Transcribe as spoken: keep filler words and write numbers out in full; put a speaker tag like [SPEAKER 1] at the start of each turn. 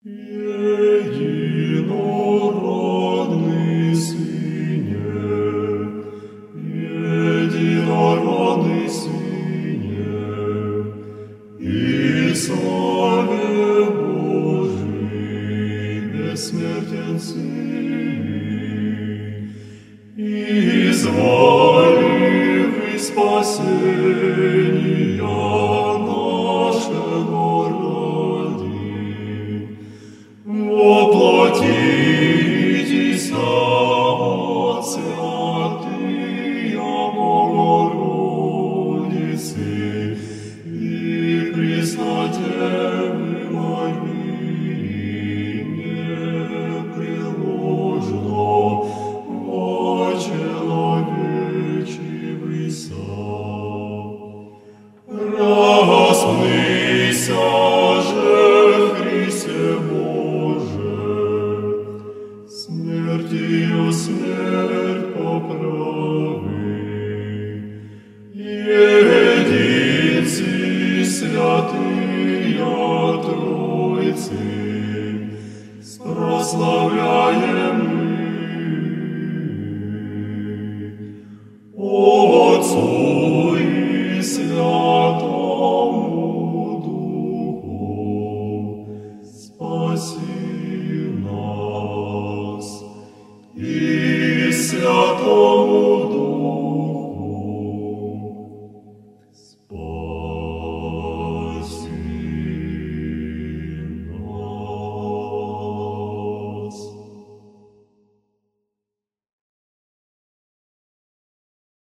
[SPEAKER 1] Единородный Сыне, единородный Сыне, и славе Божией бессмертен Сын, и звали вы спасения нашего ради. Воплотитесь от святые Богородицы и Преснодевы Марии непреложно вочеловечивый сам. Распнися же, Христе Боже, смертью смерть поправи, единцы святые Тройцы, прославляем мы, Отцу